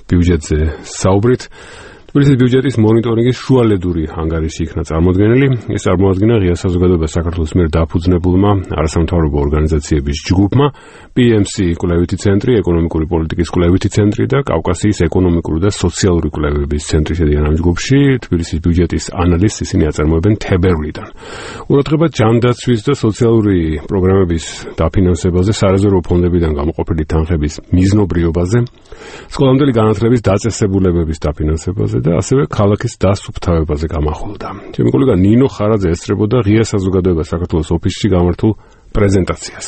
ბიუჯეტზე საუბრით. თბილისის ბიუჯეტის მონიტორინგის შუალედური ანგარიში იქნა წარმოდგენილი. ეს წარმოადგინა ღია საზოგადოებას საქართველოს მიერ დაფუძნებულმა არასამთავრობო ორგანიზაციების ჯგუფმა, PMC კვლევითი ცენტრი, ეკონომიკური პოლიტიკის კვლევითი ცენტრი და კავკასიის ეკონომიკური და სოციალური კვლევების ცენტრი შედიან ამ ჯგუფში. თბილისის ბიუჯეტის ანალიზს ისინი აწარმოებენ თებერვლიდან. ყურადღება ჯანდაცვის და სოციალური პროგრამების დაფინანსებაზე, სარეზერვო ფონდებიდან გამოყოფილი თანხების მიზნობრიობაზე, სკოლამდელი განათლების დაწესებულებების დაფინანსებაზე და ასევე ქალაქის დასუფთავებაზე გამახვილდა. ჩემი კოლეგა ნინო ხარაძე ესწრებოდა ღია საზოგადოებას საქართველოს ოფისში გამართულ პრეზენტაციას.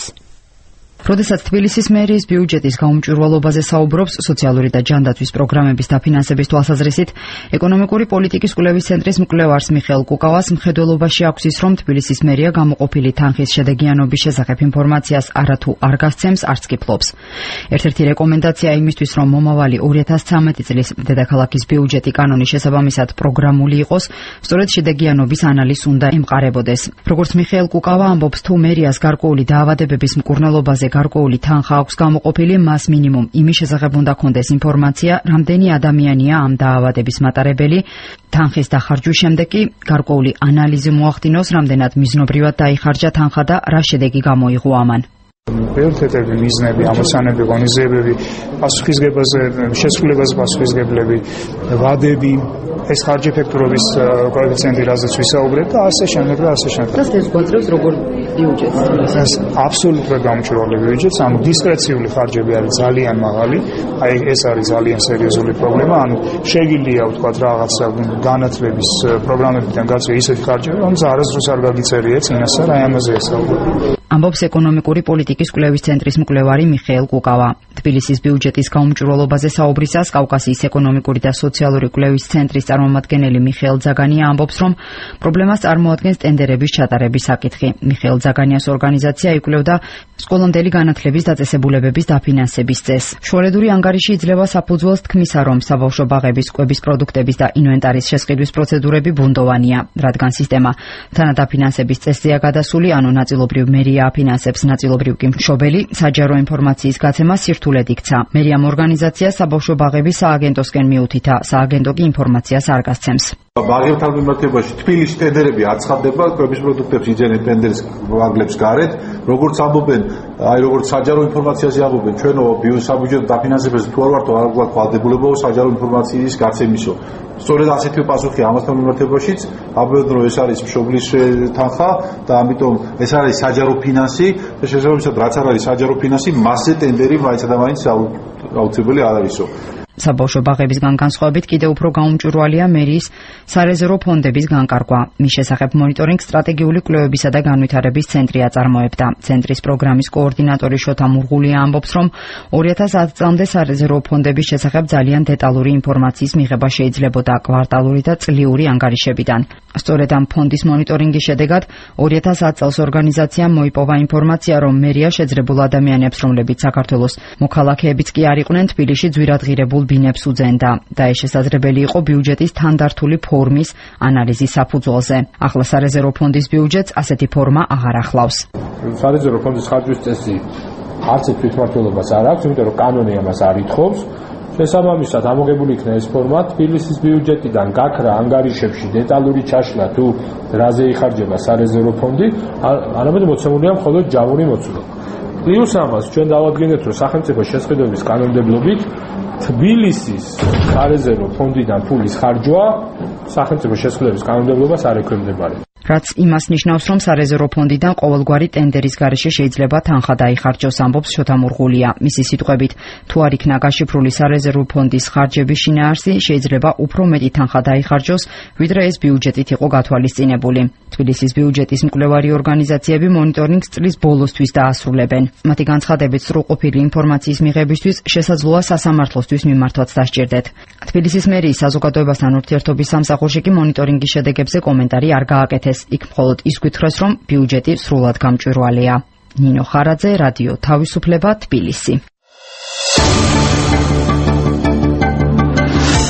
როდესაც თბილისის მერიის ბიუჯეტის გაუმჭვირვალობაზე საუბრობს სოციალური და ჯანდაცვის პროგრამების დაფინანსების თვალსაზრისით, ეკონომიკური პოლიტიკის კვლევის ცენტრის მკვლევარს მიხეილ კუკავას მხედველობაში აქვს ის, რომ თბილისის მერია გამოყოფილი თანხის შედეგიანობის შესახებ ინფორმაციას არათუ არ გასცემს, არც კი ფლობს. ერთ-ერთი რეკომენდაცია იმისთვის, რომ მომავალი 2013 წლის დედაქალაქის ბიუჯეტი კანონის შესაბამისად პროგრამული იყოს, სწორედ შედეგიანობის ანალიზს უნდა ემყარებოდეს. როგორც მიხეილ კუკავა ამბობს, თუ მერიას გარკვეული დაავადებების მკურნალობაზე გარკვეული თანხა აქვს გამოყოფილი, მას მინიმუმ იმის შესახებ უნდა ქონდეს ინფორმაცია, რამდენი ადამიანია ამ დაავადების მატარებელი. თანხის დახარჯვის შემდეგ კი გარკვეული ანალიზი მოახდინოს, რამდენად მიზნობრივად დაიხარჯა თანხა და რა შედეგი გამოიღო ამან. პრიორიტეტები, მიზნები, ამოცანები, ღონისძიებები, პასუხისგებაზე, შესრულებაზე პასუხისგებლები, ვადები, ეს ხარჯი ეფექტურობის კოეფიციენტი, რაზეც ვისაუბრეთ და ასე შემდეგ და ასე შემდეგ. ეს გვაძლევს როგორ ბიუჯეტს? ეს აბსოლუტურად გამჭვირვალე ბიუჯეტს, ანუ დისკრეციული ხარჯები არის ძალიან მაღალი. აი ეს არის ძალიან სერიოზული პრობლემა, ანუ შეგიძლია ვთქვათ რაღაცა განათლების პროგრამებიდან გაწვია ისეთი ხარჯები, რომელიც არასდროს არ გაგიწერიეთ წინასწარ, აი ამაზე ესაუბრებ. ამბობს ეკონომიკური პოლიტიკის კვლევის ცენტრის მკვლევარი მიხეილ კუკავა. თბილისის ბიუჯეტის გაუმჭვირვალობაზე საუბრისას კავკასიის ეკონომიკური და სოციალური კვლევის ცენტრის წარმომადგენელი მიხეილ ძაგანია ამბობს, რომ პრობლემას წარმოადგენს ტენდერების ჩატარების საკითხი. მიხეილ ძაგანიას ორგანიზაცია იკვლევდა სკოლამდელი განათლების დაწესებულებების დაფინანსების წესს. შუალედური ანგარიში იძლევა საფუძველს თქმისა, რომ საბავშვო ბაღების კვების პროდუქტების და ინვენტარის შესყიდვის პროცედურები ბუნდოვანია, რადგან სისტემა თანადაფინანსების წესზეა გადასული, ანუ ნაწილობრივ მერია აფინანსებს, ნაწილობრივ კი მშობელი. საჯარო ინფორმაციის გაცემა სირთულედ იქცა. მერიამ ორგანიზაცია საბავშვო ბაღების სააგენტოსკენ მიუთითა, სააგენტო კი ინფორმაციას არ გასცემს. ბაღებთან მიმართებაში თბილისში ტენდერები არ ცხადდება, კვების პროდუქტებს იძენენ ტენდერის ვაგლებს გარეთ, როგორც ამბობენ, როგორც საჯარო ინფორმაციაზე ამბობენ, ჩვენო საბიუჯეტო დაფინანსებაზე თუ არ ვართ ვალდებულებო საჯარო ინფორმაციის გაცემისო. სწორედ ასეთი პასუხი ამასთან მიმართებაშიც, ამბობენ, რომ ეს არის მშობლის თანხა და ამიტომ ეს არის საჯარო ფინანსი და შესაბამისად რაც არ არის საჯარო ფინანსი, მასზე ტენდერი მაინც და მაინც აუცილებელი არ არისო. საბავშვო ბაღებისგან განსხვავებით კიდევ უფრო გაუმჭვირვალეა მერიის სარეზერვო ფონდების განკარგვა. მის შესახებ მონიტორინგ სტრატეგიული კვლევებისა და განვითარების ცენტრი აწარმოებდა. ცენტრის პროგრამის კოორდინატორი შოთა მურღულია ამბობს, რომ 2010 წლამდე სარეზერვო ფონდების შესახებ ძალიან დეტალური ინფორმაციის მიღება შეიძლებოდა კვარტალური და წლიური ანგარიშებიდან. სწორედ ამ ფონდის მონიტორინგის შედეგად 2010 წელს ორგანიზაციამ მოიპოვა ინფორმაცია, რომ მერია შეძლებულ ადამიანებს, რომლებიც საქართველოს მოქალაქეებიც კი არ იყვნენ, თბილისში ძვირადღირებულ ბინებს უძენდა და ეს შესაძლებელი იყო ბიუჯეტის თანდართული ფორმის ანალიზის საფუძველზე. ახლა სარეზერვო ფონდის ბიუჯეტს ასეთი ფორმა აღარ ახლავს. სარეზერვო ფონდის ხარჯვის წესი არც ერთ თვითმმართველობას არ აქვს, იმიტომ რომ კანონი ამას არ ითხოვს. შესაბამისად ამოგებული იქნა ეს ფორმა თბილისის ბიუჯეტიდან გაქრა ანგარიშებში დეტალური ჩაშლა თუ რაზე იხარჯება სარეზერვო ფონდი, არამედ მოცემულია მხოლოდ ჯამური მოცულობა. პლუს ამას ჩვენ დავადგენთ, რომ სახელმწიფო შესყიდვების კანონმდებლობით თბილისის სარეზერვო ფონდიდან ფულის ხარჯვა სახელმწიფო შესყიდვების კანონმდებლობას არ ექვემდებარება. რაც იმას ნიშნავს, რომ სარეზერვო ფონდიდან ყოველგვარი ტენდერის გარეშე შეიძლება თანხა დაიხარჯოს, ამბობს შოთა მურღულია. მისი სიტყვებით, თუ არ იქნა გაშიფრული სარეზერვო ფონდის ხარჯების შინაარსი, შეიძლება უფრო მეტი თანხა დაიხარჯოს, ვიდრე ეს ბიუჯეტით იყო გათვალისწინებული. თბილისის ბიუჯეტის მკვლევარი ორგანიზაციები მონიტორინგს წლის ბოლოსთვის დაასრულებენ. მათი განცხადებით, სრულყოფილი ინფორმაციის მიღებისთვის შესაძლოა სასამართლოსთვის მიმართვაც დასჭირდეთ. თბილისის მერიის საზოგადოებასთან ურთიერთობის სამსახურში კი მონიტორინგის შედეგებზე კომენტარი არ გააკეთეს. იქ მხოლოდ ის გვითხრეს, რომ ბიუჯეტი სრულად გამჭვირვალეა. ნინო ხარაძე, რადიო თავისუფლება, თბილისი.